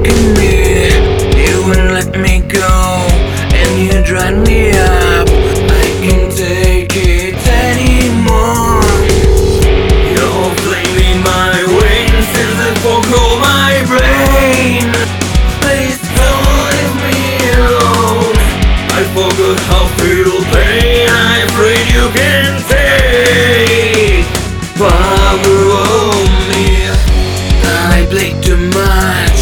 taking me, you won't let me go, and you drive me up. I can't take it anymore. You're flaming my wings since I forgot my brain. Please don't leave me alone. I forgot how feel pain. I'm afraid you can take power over me. I played too much,